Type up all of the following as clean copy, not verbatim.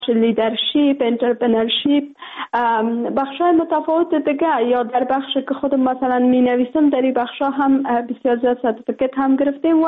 لیدرشپ، انترپرنورشیپ، بخشای متفاوت دیگه، یا در بخش که خودم مثلا می نویسم در این بخشا هم بسیار زیاد سرتیفیکت هم گرفتیم و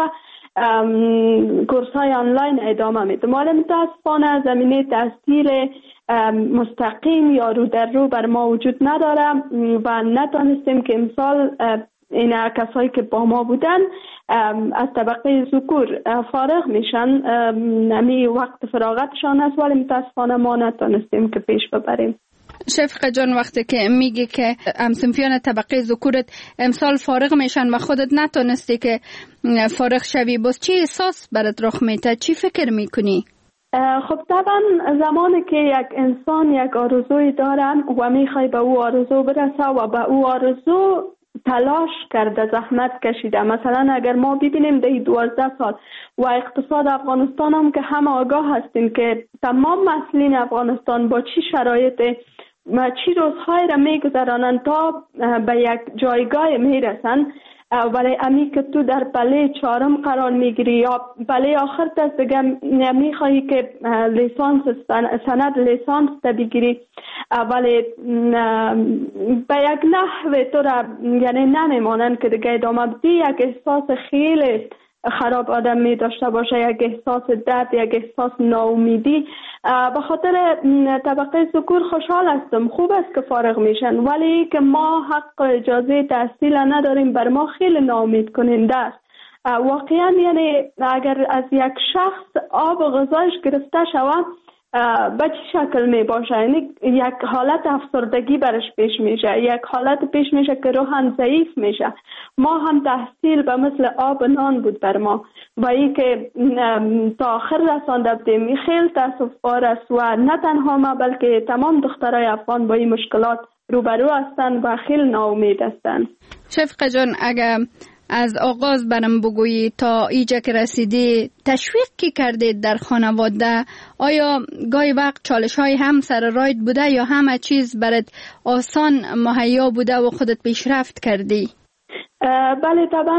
کورس های آنلاین ادامه میدم. ولی متاسفانه زمینه تحصیل مستقیم یا رو در رو بر ما وجود نداره و نتونستیم که امسال این کسایی که با ما بودن از طبقه ذکور فارغ میشن، نمی وقت فراغتشان است، ولی متاسفانه ما نتونستیم که پیش ببریم. شفقه جان، وقتی که میگی که همسنفیان طبقه ذکورت امسال فارغ میشن و خودت نتونستی که فارغ شوی، باز چی احساس برات رخ میده؟ چی فکر میکنی؟ خب طبعا زمانی که یک انسان یک آرزوی دارن و میخوای به او آرزو برسه و به او آرزو تلاش کرده، زحمت کشیده، مثلا اگر ما ببینیم در 12 سال و اقتصاد افغانستان هم که همه آگاه هستیم که تمام مسئولین افغانستان با چی شرایط و چی روزهای را میگذرانند تا به یک جایگاه میرسن، ولی امی که تو در پله 4 قرار میگیری یا پله آخر دست دیگه میخوایی که لیسانس سند لیسانس تا بگیری، ولی به یک نحو تو را یعنی نمیمانند که دیگه ادامه بدی، یک احساس خیلی خراب آدم می داشته باشه، یک احساس درد، یک احساس ناامیدی. به خاطر طبقه ذکور خوشحال هستم، خوب است که فارغ میشن، ولی که ما حق اجازه تحصیل نداریم، بر ما خیلی ناامید کننده است. واقعا یعنی اگر از یک شخص آب و غذایش گرفته شود به چه شکل می باشه؟ یعنی یک حالت افسردگی برش پیش میشه، یک حالت پیش میشه که روحاً ضعیف میشه. ما هم تحصیل به مثل آب نان بود بر ما و این که تا آخر رسانده بودیم خیلی تاسف بار است و نه تنها ما بلکه تمام دخترای افغان با این مشکلات روبرو هستند و خیلی ناامید هستند. شفقه جان، اگر از آغاز برام بگویی تا اینجا که رسیدی تشویق کی کردید در خانواده؟ آیا گاهی وقت چالش های هم سر راید بوده یا همه چیز برات آسان مهیا بوده و خودت پیشرفت کردی؟ بله طبعا،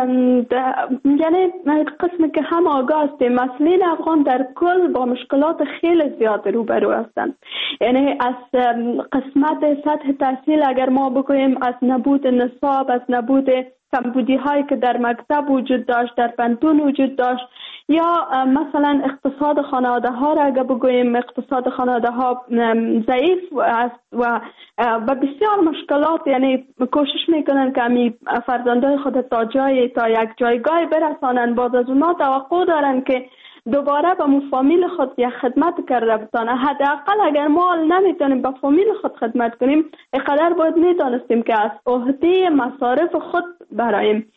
یعنی قسمی که هم آگاه هستیم مسئولین افغان در کل با مشکلات خیلی زیاد روبرو هستند. یعنی از قسمت سطح تحصیل اگر ما بگوییم، از نبود نصاب، از نبود کمبودی هایی که در مکتب وجود داشت، در پانتون وجود داشت، یا مثلا اقتصاد خانواده ها را اگر بگوییم اقتصاد خانواده ها ضعیف است و بسیار مشکلات، یعنی کوشش میکنن که امی فرزندان خود تا یک جایگاه برسانن، باز از اونا توقع دارن که دوباره به فامیل خود یک خدمت کرده بتانه. حداقل اگر ما نمیتونیم به فامیل خود خدمت کنیم، اینقدر باید میدانستیم که از عهده مصارف خود برایم.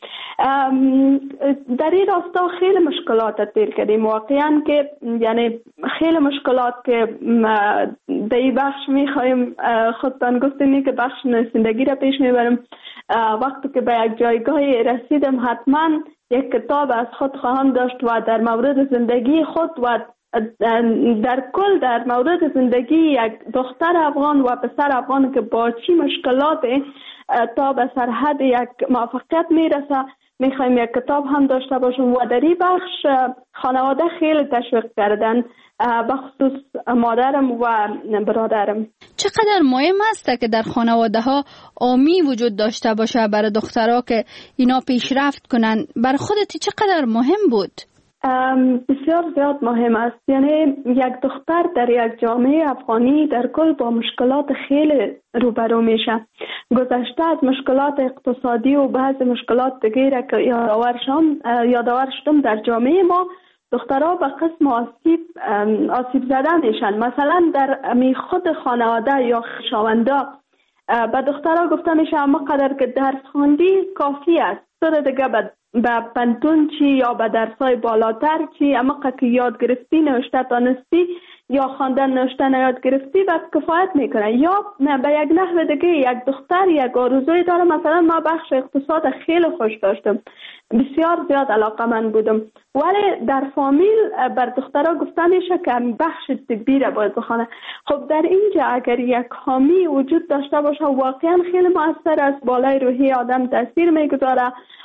در این راستا خیلی مشکلات دیر کردیم واقعا، که یعنی خیلی مشکلات که در این بخش میخوایم خودتان گفتیم که بخش زندگی را پیش میبرم. وقتی که به یک جایگاهی رسیدم حتما یک کتاب از خود خواهم داشت و در مورد زندگی خود و در کل در مورد زندگی یک دختر افغان و پسر افغان که با چی مشکلات تا به سرحد یک موفقیت میرسه میخوایم یک کتاب هم داشته باشم. و در این بخش خانواده خیلی تشویق کردن، بخصوص مادرم و برادرم. چقدر مهم است که در خانواده ها آمی وجود داشته باشه برای دخترها که اینا پیشرفت کنن؟ بر خودت چقدر مهم بود؟ بسیار زیاد مهم است. یعنی یک دختر در یک جامعه افغانی در کل با مشکلات خیلی روبرو میشه. گذشته از مشکلات اقتصادی و بعض مشکلات دیگه که یادآور شدم در جامعه ما، دخترها به قسم آسیب زده میشن. مثلا در خود خانواده یا خویشاونده به دخترها گفته میشه اما قدر که درس خواندی کافی است، تو دیگه به پانتون چی یا به درسای بالاتر چی، اما که یاد گرفتی نوشته دانستی یا خواندن نوشته یاد گرفتی بس کفایت میکنه. یا به یک نحو دیگه یک دختر یک آرزوی داره. مثلا ما بخش اقتصاد خیلی خوش داشتم، بسیار زیاد علاقه من بودم، ولی در فامیل بر دخترها گفته میشه که بخش طبی را باید بخونه. خب در اینجا اگر یک حامی وجود داشته باشه واقعا خیلی مؤثر است، بالای روحی آدم تاثیر میگذاره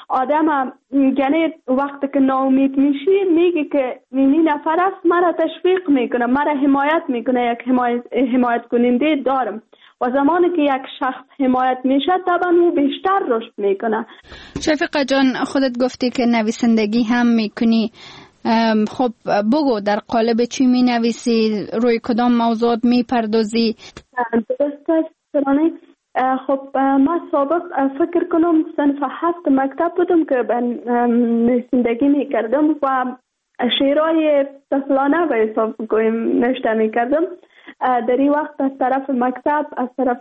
آدم یعنی وقتی که ناامید میشی میگه که این نفر است مرا تشویق میکنه، مرا حمایت میکنه، یک حمایت کننده دارم. و زمانی که یک شخص حمایت میشه طبعا او بیشتر رشد میکنه. شفیقه جان، خودت گفتی که نویسندگی هم میکنی. خب بگو در قالب چی می نویسی؟ روی کدام موضوعات می پردازی؟ درست است سرانه. خب ما سابق فکر کنم صنف 7 مکتب بودم که نویسندگی می کردم و شعرهای طفلانه به حساب گویم نوشته می کردم. در این وقت از طرف مکتب، از طرف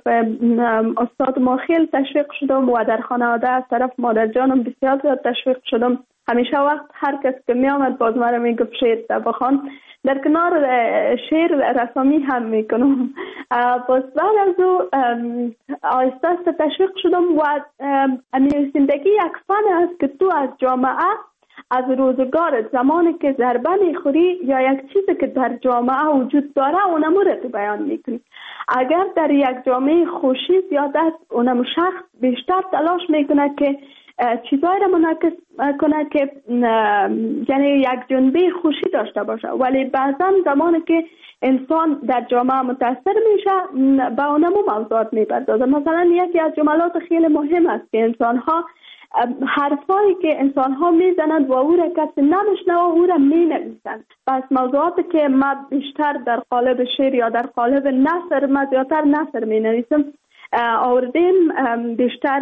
استاد ما خیلی تشویق شدم و در خانواده از طرف مادر جانم بسیار زیاد تشویق شدم. همیشه وقت هر کس که می آمد باز مرا می گفت شعر بخوان. در کنار شعر رسامی هم می کنم. باز بعد از او آهسته آهسته تشویق شدم و نویسندگی یک فن است که تو از جامعه، از روزگار زمانی که ضربه میخوری یا یک چیزی که در جامعه وجود داره اونمو رو تو بیان میکنی. اگر در یک جامعه خوشی زیاد است اونم شخص بیشتر تلاش میکنه که چیزایی رو منعکس کنه که یعنی یک جنبه خوشی داشته باشه، ولی بعضا زمانی که انسان در جامعه متاثر میشه به اونمو موضوعات میپردازه. مثلا یکی از جملات خیلی مهم است که انسانها حرفایی که انسانها میزنند و او را کسی نمیشنوه او را مینویسند. پس موضوعاتی که ما بیشتر در قالب شعر یا در قالب نثر، ما زیادتر نثر مینویسم، آوردیم بیشتر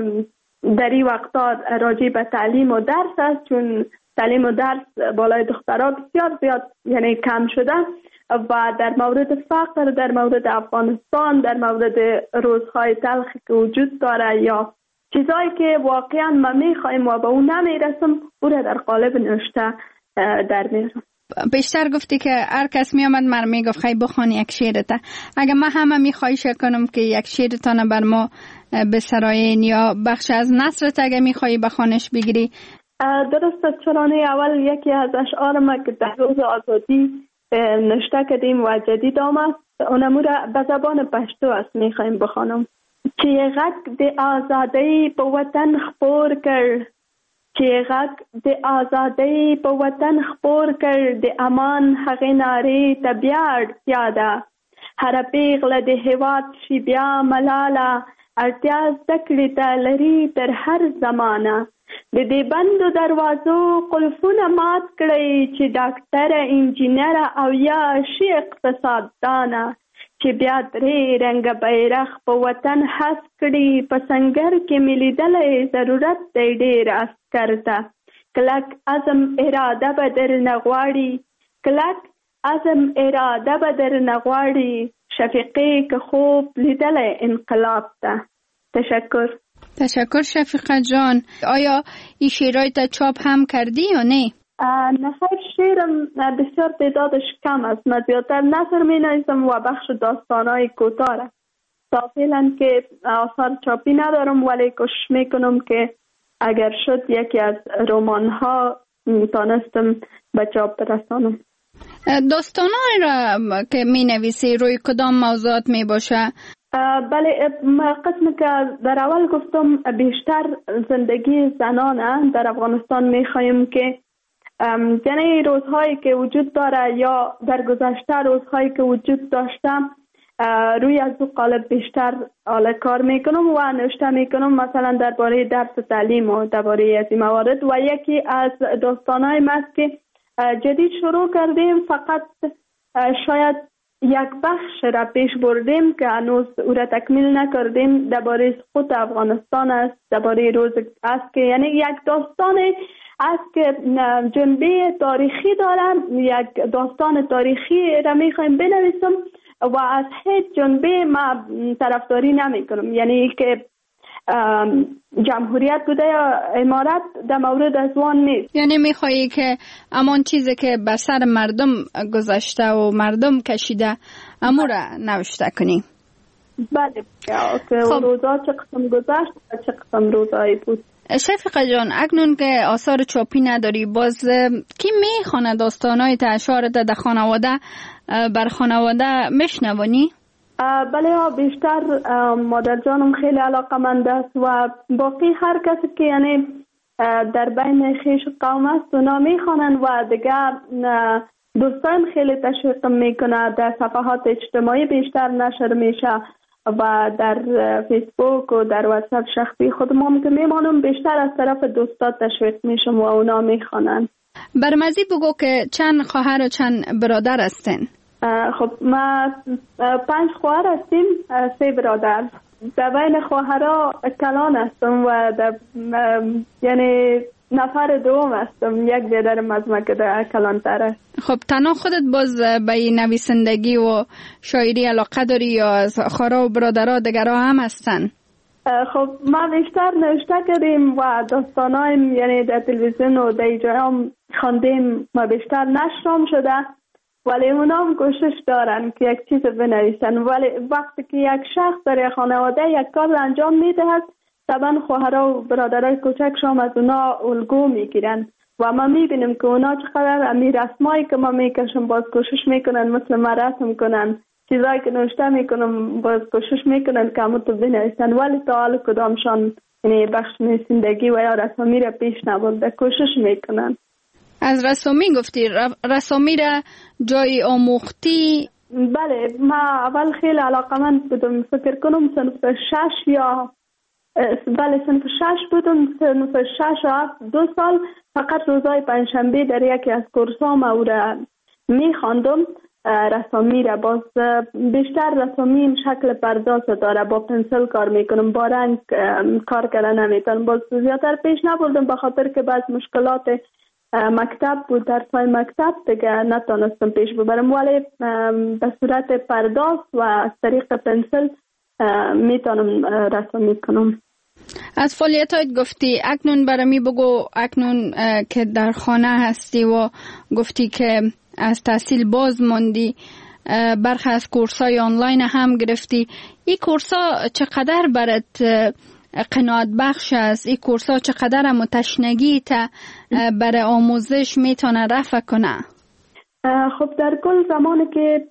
در این وقتا راجع به تعلیم و درس است، چون تعلیم و درس بالای دخترها بسیار زیاد یعنی کم شده و در مورد فقر، در مورد افغانستان، در مورد روزهای تلخی که وجود داره یا چیزایی که واقعا ما میخوایم و به اون نمیرسم او را در قالب نوشته در میارم. بیشتر گفتی که هر کس میامد من میگفت خیلی بخوان یک شعرته. اگر من همه میخواهیش کنم که یک شعرتان بر ما بسراین یا بخش از نثرت اگر میخوایی بخوانش بگیری. درست است چرانه. اول یکی از اشعار ما که در روز آزادی نوشته کردیم و جدید آمد اونمو را به زبان پشتو است میخوایم بخوانم. چې غږ د آزادۍ په وطن خپور کړ، چې غږ د آزادۍ په وطن خپور کړ، د امان هغې نارې ته بیا اړتیا ده. هره پیغله د هېواد شي بیا ملاله، اړتیا زده کړې ته لري تر هر زمانه. د دې بندو دروازو قلفونه مات کړئ، چې ډاکټره، انجینره او یا شي اقتصاددانه، چې بیا درې رنګه بیرغ په وطن هس کړي. په سنګر کې مې لیدلی ضرورت دی ډېر عسکر ته. کلک عزم اراده به درنه غواړي، کلک عزم اراده به درنه غواړي. شفیقې که خوب لیدلی انقلاب ته. تشکر شفیقه جان. آیا این شعرهای تا چاپ هم کردی یا نه؟ نه خیر، شعرم بسیار تعدادش کم است. من زیادتر نثر می نویسم و بخش داستانهای کوتاه. تا فعلا که آثار چاپی ندارم ولی کوشش میکنم که اگر شد یکی از رمان‌ها تانستم به چاپ برسانم. داستانهای را که می نویسی روی کدام موضوعات می باشه؟ بله، قسم که در اول گفتم بیشتر زندگی زنانه. در افغانستان می خواهیم که یعنی روزهایی که وجود داره یا در گذشته روزهایی که وجود داشته روی از دو قالب بیشتر کار میکنم و نوشته میکنم، مثلا درباره درس و تعلیم و درباره از این موارد. و یکی از داستانهای ما است که جدید شروع کردیم، فقط شاید یک بخش را پیش بردیم که هنوز او را تکمیل نکردیم. درباره سقوط افغانستان است، درباره روز است که یعنی یک داستان است که جنبه تاریخی دارم، یک داستان تاریخی را میخوایم بنویسم و از هیچ جنبه ما طرفداری نمی کنم، یعنی که جمهوریت بوده یا امارت در مورد از وان نیست. یعنی میخوایی که امان چیزی که بر سر مردم گذشته و مردم کشیده امو را نوشته کنی؟ بله، که روزا چه قسم گذشت و چه قسم روزایی بود. شفیقه جان، اکنون که آثار چاپی نداری، باز کی میخونه داستانهای اشعارت در خانواده بر خانواده میشنوانی؟ بله، بیشتر مادر جانم خیلی علاقمند است و باقی هر کسی که یعنی در بین خیش قوم است اونا میخوانن و دیگر دوستان خیلی تشویق میکنه. در صفحات اجتماعی بیشتر نشر میشه و در فیسبوک و در واتساپ شخصی خود ما که میمانم بیشتر از طرف دوستات تشویق میشم و اونا میخوانن. برمزی بگو که چند خواهر و چند برادر هستین؟ خب ما 5 خواهر هستیم، 3 برادر. در بین خواهرها کلان هستم و یعنی نفر دوم هستم. یک برادرم از من که در کلان تره. خب تنها خودت باز به نویسندگی و شاعری علاقه داری یا از خواهرها و برادرها دیگرها هم هستن؟ خب ما بیشتر نوشته کردیم و داستانایم یعنی در تلویزیون و در جایم خواندیم و بیشتر نشرم شده، ولی اونا هم کوشش دارن که یک چیز بنویسن. ولی وقتی که یک شخص در خانواده یک کار انجام میده هست طبعا خواهرها و برادرای کوچکشان از اونا الگو میگیرن و ما میبینیم که اونا چقدر امی رسمایی که ما میکشم باز کوشش میکنن مثل ما رسم کنن، چیزایی که نوشته میکنم باز کوشش میکنن که همون تو بنویسن، ولی تا حال کدامشان یعنی بخش نویسندگی و یا رسامی را پیش نبرده کوشش میکنن. از رسامی گفتی، رسامی را جای آموختی؟ بله، ما اول خیلی علاقمند بودم، فکر کنم صنف 6 یا صنف 6 بودم، صنف 6 و 2 سال فقط روزای پنجشنبه در یکی از کورسام او را میخواندم. رسامی را باز بیشتر رسامی این شکل پرداز داره، با پنسل کار میکنم، با رنگ کار کردن نمیتونم، باز زیادتر پیش نبردم به خاطر که بعض مشکلات مکتب بود، درسای مکتب دیگه نتونستم پیش ببرم، ولی به صورت پرداز و از طریق پنسل میتونم رسامی کنم. از فعالیتات گفتی، اکنون برمی بگو، اکنون که در خانه هستی و گفتی که از تحصیل باز موندی، برخی از کورسای آنلاین هم گرفتی، این کورسا چقدر برات قناعت بخش است؟ این کورسا چقدر هم تشنگی تا برای آموزش میتونه رفع کنه؟ خب در کل زمانی که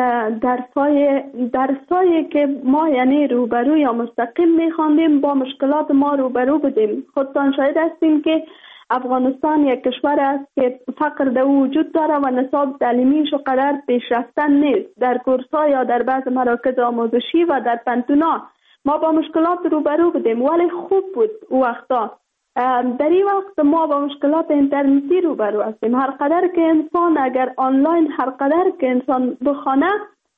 درسایی که ما یعنی روبرو یا مستقیم میخواندیم با مشکلات ما روبرو بودیم. خودتان شاهد هستیم که افغانستان یک کشور است که فقر در وجود داره و نصاب تعلیمیش و قدر پیشرفتن نیست. در کورس‌ها یا در بعض مراکز آموزشی و در پنتونا ما با مشکلات روبرو بودیم، ولی خوب بود او وقتا. در این وقت ما با مشکلات اینترنتی روبرو هستیم. هر قدر که انسان اگر آنلاین هر قدر که انسان بخونه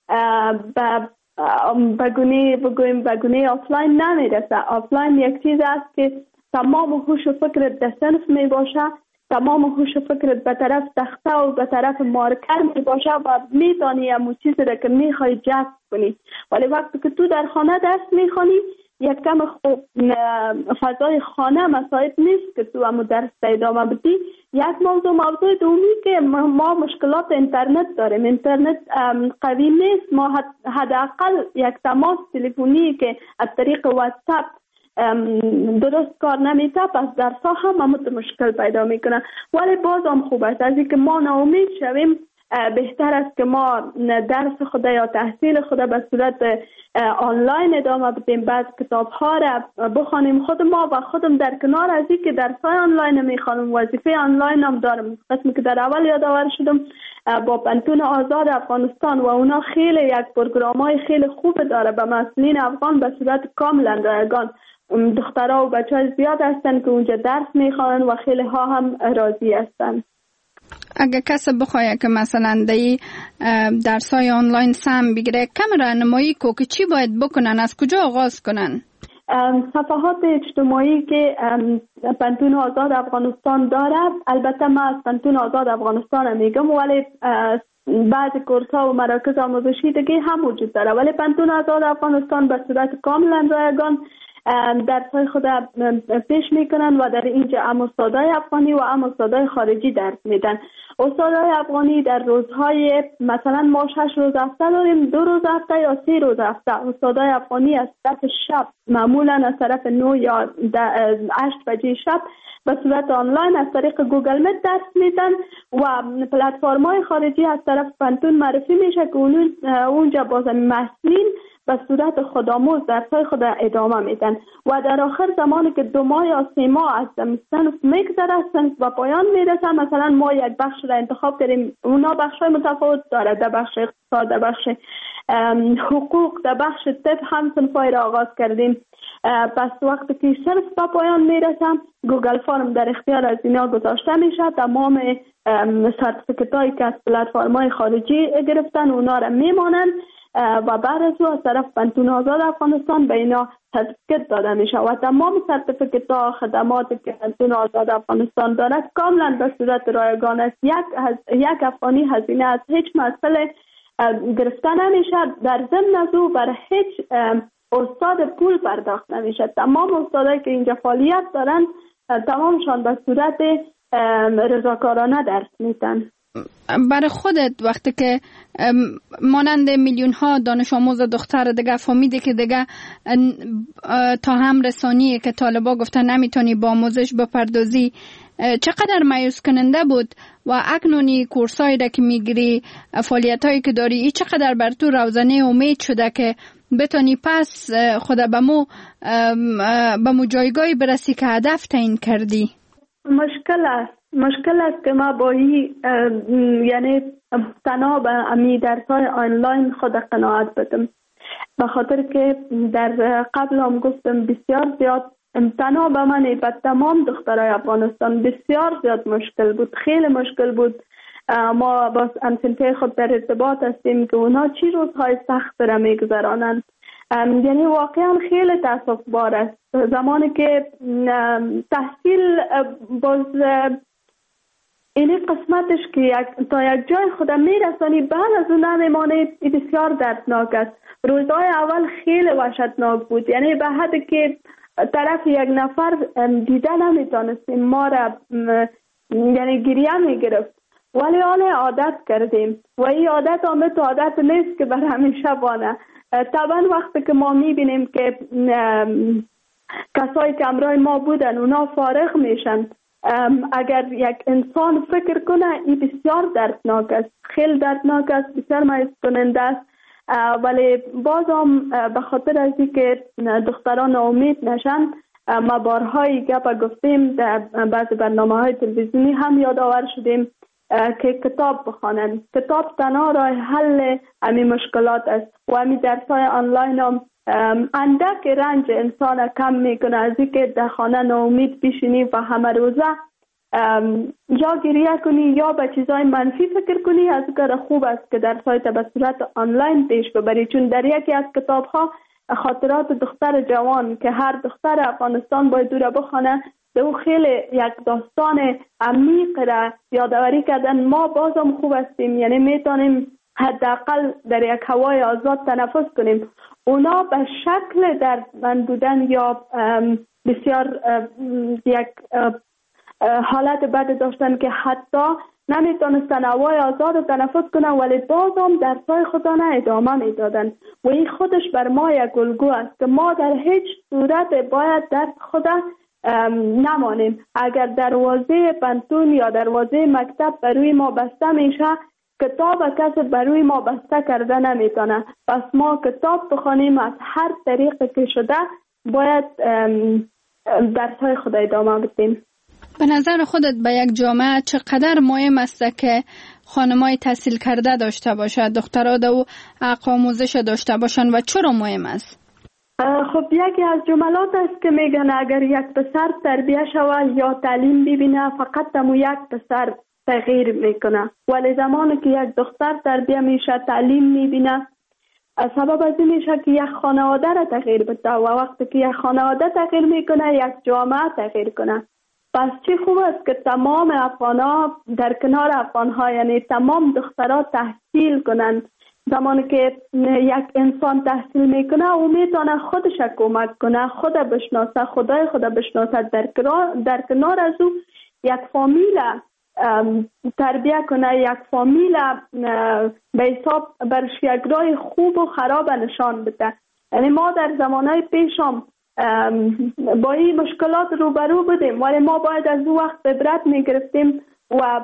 بگونه آفلاین نمیرسه. آفلاین یک چیز است که تمام هوش و فکرت در صنف می باشه، تمام هوش و فکرت به طرف تخته و به طرف مارکر می باشه و میتونی همون چیزی را که میخوای جذب کنی. ولی وقتی که تو در خانه درس میخوانی یک کم خوب فضای خانه مساعد نیست که تو همون درس ادامه بدی. یک موضوع دومی که ما مشکلات اینترنت داریم، اینترنت قوی نیست. ما حداقل یک تماس تلفنی که از طریق واتساپ درست کار نمیته، پس درس‌ها هم مشکل پیدا میکنه. ولی باز هم خوب است، از اینکه ما ناامید شویم بهتر است که ما درس خود یا تحصیل خود به صورت آنلاین ادامه بدیم، بعد کتاب‌ها را بخوانیم خود ما و خودم در کنار از اینکه درس‌های آنلاین میخوانم وظیفه آنلاین هم دارم. قسمی که در اول یادآور شدم با پنتون آزاد افغانستان و اونا خیلی یک پروگرام‌های خیلی خوب داره به مسئولین افغان به صورت کاملا رایگان. دخترها و بچه‌ها زیاد هستن که اونجا درس میخوانن و خیلی ها هم راضی هستن. اگه کسی بخواه که مثلا دی درسای آنلاین سم بگیره، کم راهنمایی که چی باید بکنن، از کجا آغاز کنن؟ صفحات اجتماعی که پنتون آزاد افغانستان داره، البته من از پنتون آزاد افغانستان میگم، ولی بعض کورس‌ها و مراکز آموزشی دیگه هم وجود داره، ولی پنتون آزاد افغانستان به صورت کاملا رایگان درس‌های خود پیش میکنن و در اینجا هم استادای افغانی و هم استادای خارجی درس میدن. استادای افغانی در روزهای مثلا ما 6 روز هفته داریم، 2 روز هفته یا 3 روز هفته. استادای افغانی از طرف شب معمولا از طرف 9 یا 8 بجه شب به صورت آنلاین از طریق گوگل میت درس میدن و پلتفرم‌های خارجی از طرف پنتون معرفی میشه که اونجا باز مسئولین به صورت خودآموز درسای خود ادامه میدن و در آخر زمانی که 2 ماه یا 3 ماه از صنف میگذره و پایان میرسه، مثلا ما یک بخش را انتخاب کردیم، اونا بخشای متفاوت داره، در بخش اقتصاد، در بخش حقوق، در بخش طب هم صنفای را آغاز کردیم. پس وقتی که صنف به پایان میرسه، گوگل فرم در اختیار از اینا گذاشته میشه. تمام سرتیفیکت هایی که از پلتفرم های خارجی گرفتن اونا را میمانند و بعد از او از طرف پانتون آزاد افغانستان به اینا سرتیفیکت داده میشه و تمام سرتیفیکت ها خدماتی که پانتون آزاد افغانستان دارد کاملا به صورت رایگان است. یک افغانی هزینه از هیچ مسئله گرفته نمیشه. در ضمن از او بر هیچ استاد پول پرداخت نمیشه. تمام استادایی که اینجا فعالیت دارن تمامشان به صورت رضاکارانه درس میدن. برای خودت وقتی که مانند میلیون ها دانش آموز دختر دیگه فهمیده که دیگه تا هم رسانی که طالبا گفتن نمیتونی با آموزش بپردازی، چقدر مایوس کننده بود و اکنونی کورسایی را که میگیری، فعالیت هایی که داری، ای چقدر بر تو روزانه امید شده که بتونی پس خود به مو جایگاهی برسی که هدف تعیین کردی؟ مشکل است که ما با یعنی تنها به امی درسای آنلاین خود قناعت بدم، به خاطر که در قبل هم گفتم بسیار زیاد تنها به من به تمام دخترای افغانستان بسیار زیاد مشکل بود، خیلی مشکل بود. ما با همسنفی خود در ارتباط هستیم که اونا چی روزهای سخت را میگذرانند. یعنی واقعا خیلی تاسف بار است زمانی که تحصیل باز این قسمتش که تا یک جای خودم میرسانی بعد از اون نمیمانه، بسیار دردناک است. روزهای اول خیلی وحشتناک بود، یعنی به حدی که طرف یک نفر دیده نمیتونستیم، ما را یعنی گریه میگرفت، ولی حالا عادت کردیم و این عادت آمد عادت نیست که بر همیشه بانه. طبعا وقتی که ما میبینیم که کسایی که همراه ما بودن اونا فارغ میشن، اگر یک انسان فکر کنه این بسیار دردناک است، خیلی دردناک است، بسیار مایوس کننده است. ولی باز هم به خاطر از اینکه دختران امید نشن، ما بارهای گپ گفتیم در بعض برنامه‌های تلویزیونی هم یادآور شدیم که کتاب بخوانند. کتاب تنها راه حل همین مشکلات است و همین درس‌های آنلاین هم اندک رنج انسان کم میکنه از اینکه در خانه ناامید بشینی و همه روزه یا گریه کنی یا به چیزای منفی فکر کنی. از کار خوب است که در سایت به صورت آنلاین پیش ببری، چون در یکی از کتاب‌ها خاطرات دختر جوان که هر دختر افغانستان باید دور بخونه، او خیلی یک داستان عمیق را یادآوری کردن. ما بازم خوب هستیم، یعنی میتونیم حداقل در یک هوای آزاد تنفس کنیم. اونا به شکل دردمند بودن یا بسیار یک حالت بد داشتن که حتی نمیتونستن هوای آزاد تنفس کنن، ولی بازم درسای خود را ادامه میدادن و این خودش بر ما یک الگو است که ما در هیچ صورت باید درس خود نمانیم. اگر دروازه پانتون یا دروازه مکتب بروی ما بسته میشه، کتاب کسی بروی ما بسته کرده نمیتونه. پس ما کتاب بخونیم، از هر طریقی که شده باید درس‌های خود ادامه بدیم. به نظر خودت به یک جامعه چقدر مهم است که خانمای تحصیل کرده داشته باشد، دخترها دو حق آموزش داشته باشند و چرا مهم است؟ خب یکی از جملات است که میگن اگر یک پسر تربیه شود یا تعلیم ببینه، فقط تمو یک پسر تغییر میکنه، ولی زمانی که یک دختر تربیه میشه، تعلیم میبینه، سبب از این میشه که یک خانواده را تغییر بده و وقتی که یک خانواده تغییر میکنه، یک جامعه تغییر کنه. پس چی خوب است که تمام افغان‌ها در کنار افغان‌ها، یعنی تمام دخترها تحصیل کنند. زمانی که یک انسان تحصیل میکنه او میتونه خودش کمک کنه، خود بشناسه، خدای خود بشناسه، در کنار از او یک فامیل تربیه کنه، یک فامیل به حساب برش یک راه خوب و خراب نشان بده. یعنی ما در زمانهای پیشم با این مشکلات روبرو بودیم، ولی ما باید از او وقت عبرت میگرفتیم و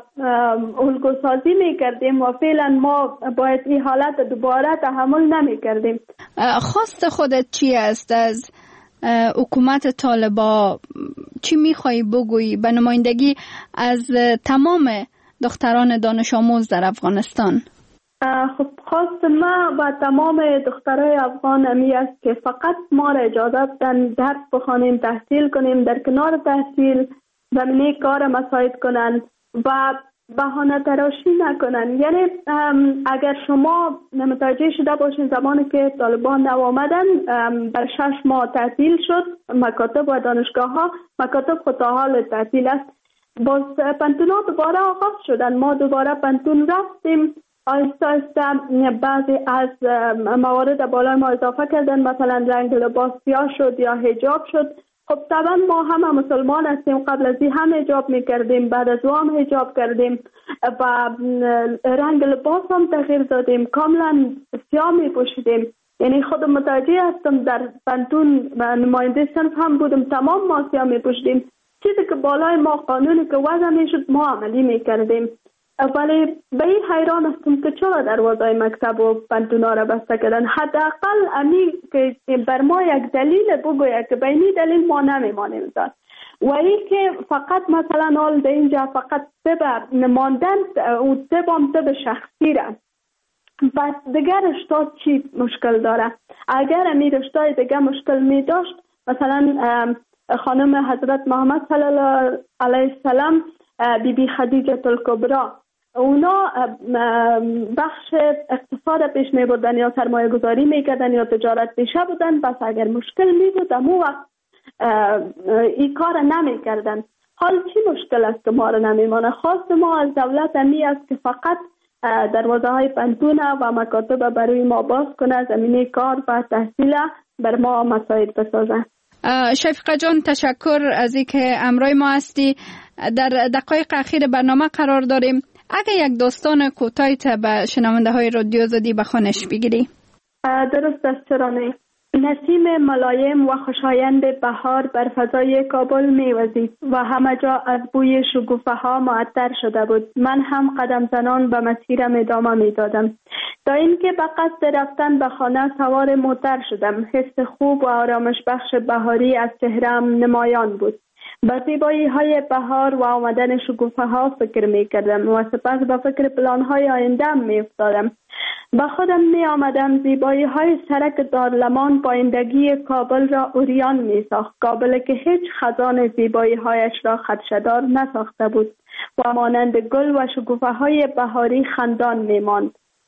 الگوسازی میکردیم و فعلا ما باید این حالت دوباره تحمل نمیکردیم. خواست خودت چی است از حکومت طالبان؟ چی میخوایی بگویی به نمایندگی از تمام دختران دانش آموز در افغانستان؟ خب خواست ما و تمام دخترای افغان امی است که فقط ما را اجازه بدن درس بخوانیم، تحصیل کنیم، در کنار تحصیل زمینه کار مساعد کنن و بهانه تراشی نکنن. یعنی اگر شما متوجه شده باشین زمانی که طالبان آمدن بر 6 ماه تعطیل شد مکاتب و دانشگاه ها، مکاتب خود تا حال تعطیل است. باز پنتون ها دوباره آغاز شدن، ما دوباره پنتون رفتیم، آهسته آهسته بعضی از موارد بالای ما اضافه کردن، مثلا رنگ لباس سیاه شد یا حجاب شد. خب طبعا ما همه مسلمان هستیم، قبل از این هم حجاب میکردیم، بعد از او هم حجاب کردیم و رنگ لباس هم تغییر دادیم، کاملا سیاه میپوشیدیم. یعنی خود متوجه هستم در پنتون و نماینده صنف هم بودم، تمام ما سیاه میپوشیدیم. چیزی که بالای ما قانونی که وضع میشد ما عملی میکردیم. ولی به این حیران هستم که چرا دروازه مکتب و پنتونا را بسته کردن. حداقل امی که بر ما یک دلیل بگوید که به این دلیل ما نمیمانیم داد و این که فقط مثلا حال به اینجا فقط طب ماندن و طب شخصی را و دیگر رشته چی مشکل داره؟ اگر امی رشته دیگر مشکل می داشت، مثلا خانم حضرت محمد صلی الله علیه السلام، بی بی خدیجه الکبری، اونا بخش اقتصاد پیش می بردن یا سرمایه گذاری می کردن یا تجارت پیشه بودن، بس اگر مشکل می بود امو وقت این کار نمی کردن. حال چی مشکل است که ما را نمی مانه؟ خواست ما از دولت امی است که فقط دروازه های پنتون و مکاتب برای ما باز کنه، زمینه کار و تحصیل بر ما مساعد بسازه. شفیقه جان تشکر از اینکه همراه ما هستی. در دقایق اخیر برنامه قرار داریم، اگه یک داستان کوتاهی به شنونده های رادیو زدی به خوانش بگیری. درست است، چرا نه؟ نسیم ملایم و خوشایند بهار بر فضای کابل می‌وزید و همه جا از بوی شکوفه ها معطر شده بود. من هم قدم زنان به مسیرم ادامه می‌دادم تا اینکه به قصد رفتن به خانه سوار موتر شدم. حس خوب و آرامش بخش بهاری از چهره‌ام نمایان بود. به زیبایی های بهار و آمدن شکوفه ها فکر می کردم و سپس به فکر پلان های آینده می افتادم. به خودم می آمدم زیبایی های سرک دارلمان پایندگی کابل را عریان می ساخت. کابل که هیچ خزان زیبایی هایش را خدشه‌دار نساخته بود و مانند گل و شکوفه های بهاری خندان می ماند.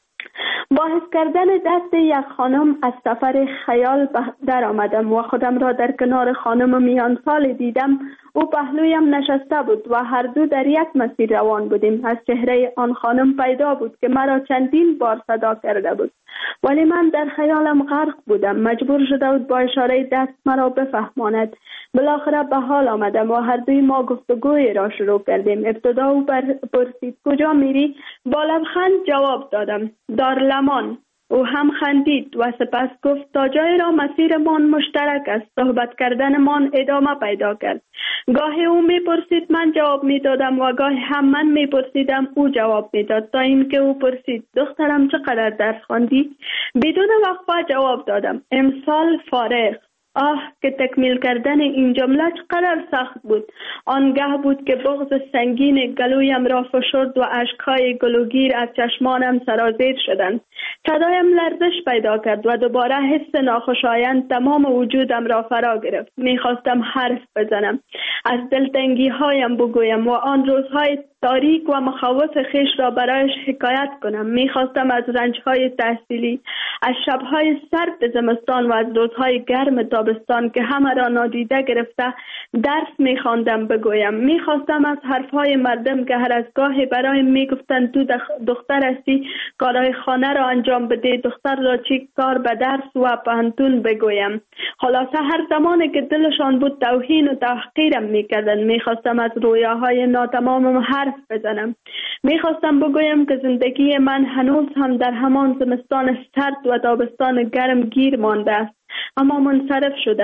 با حس کردن دست یک خانم از سفر خیال در آمدم و خودم را در کنار خانم میان سال دیدم. او پهلویم نشسته بود و هر دو در یک مسیر روان بودیم. از چهره آن خانم پیدا بود که مرا چندین بار صدا کرده بود، ولی من در خیالم غرق بودم. مجبور شده بود با اشاره دست مرا بفهماند. بالاخره به حال آمدم و هر دوی ما گفتگوی را شروع کردیم. ابتدا او پرسید کجا میری؟ با لبخند جواب دادم دارلمان. او هم خندید و سپس گفت تا جای را مسیرمان مشترک است. صحبت کردنمان ادامه پیدا کرد. گاهی او میپرسید من جواب میدادم و گاهی هم من میپرسیدم او جواب میداد، تا اینکه او پرسید دخترم چقدر درس خواندی؟ بدون وقفه جواب دادم امسال فارغ. که تکمیل کردن این جمله چقدر سخت بود. آنگاه بود که بغض سنگین گلویم را فشرد و اشکهای گلوگیر از چشمانم سرازیر شدند. صدایم لرزش پیدا کرد و دوباره حس ناخوشایند تمام وجودم را فرا گرفت. میخواستم حرف بزنم، از دلتنگی هایم بگویم و آن روزهای تاریک و مخاوف خیش را برایش حکایت کنم. میخواستم از رنجهای تحصیلی، از شبهای سرد زمستان و از روزهای گرم تابستان که همه را نادیده گرفته درس میخواندم بگویم. میخواستم از حرفهای مردم که هر از گاهی برایم میگفتند تو دختر هستی کارهای خانه را انجام بده، دختر را چی کار به درس و پانتون بگویم. خلاصه هر زمانی که دلشان بود توهین و تحقیرم میکردند. میخواستم از رویاهای ناتمامم حرف بزنم. میخواستم بگویم که زندگی من هنوز هم در همان زمستان سرد و تابستان گرم گیر مانده است، اما منصرف شدم.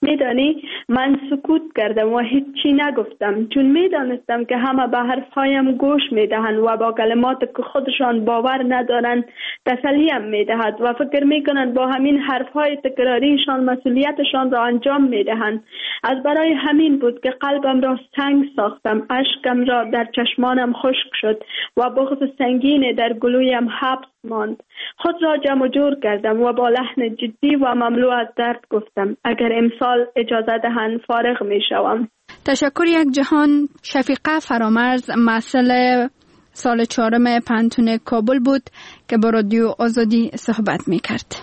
میدانی من سکوت کردم و هیچی نگفتم، چون میدانستم که همه به حرفهایم گوش میدهند و با کلمات که خودشان باور ندارند تسلیم میدهد و فکر میکنند با همین حرفهای تکراریشان مسئولیتشان را انجام میدهند. از برای همین بود که قلبم را سنگ ساختم، اشکم را در چشمانم خشک شد و بغض سنگین در گلویم حبس ماند. خود را جمع جور کردم و با لحن جدی و مملو از درد گفتم اگر امسال اجازه دهند فارغ می شوم. تشکر. یک جهان شفیقه فرامرز، مسئول سال 4 پانتون کابل بود که با رادیو آزادی صحبت می کرد.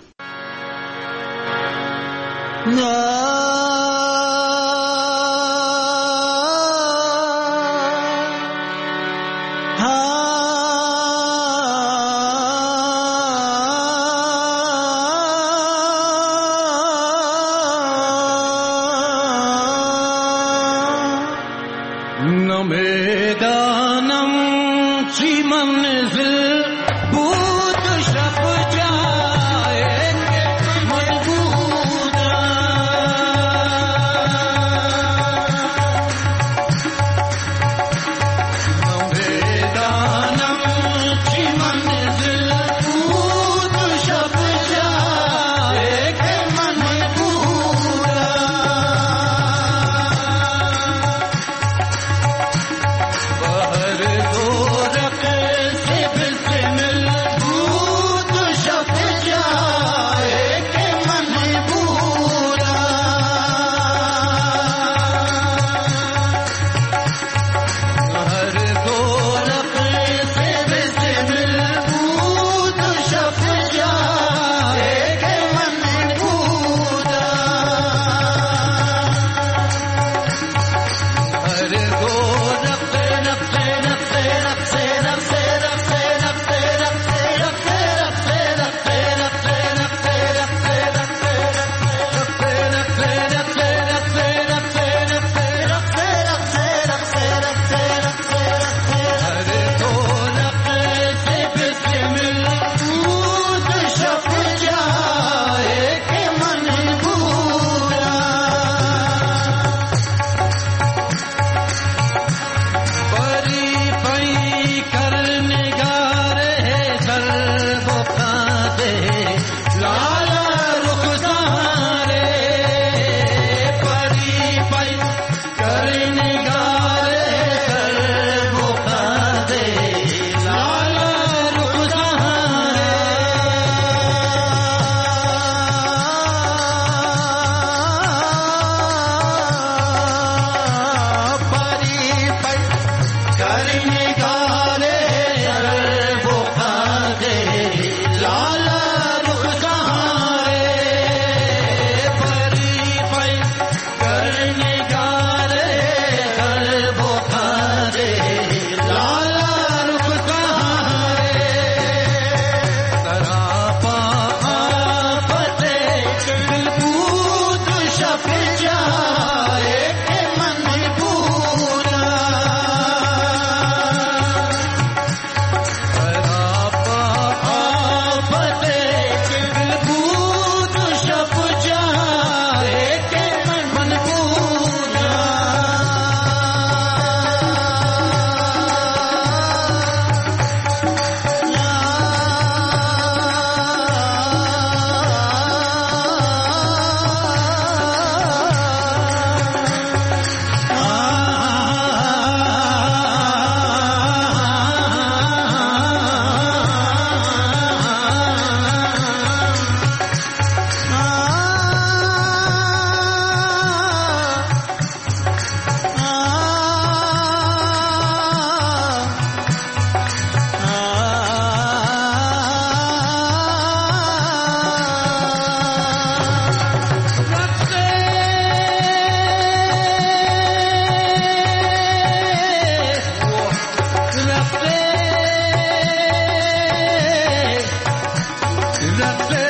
That's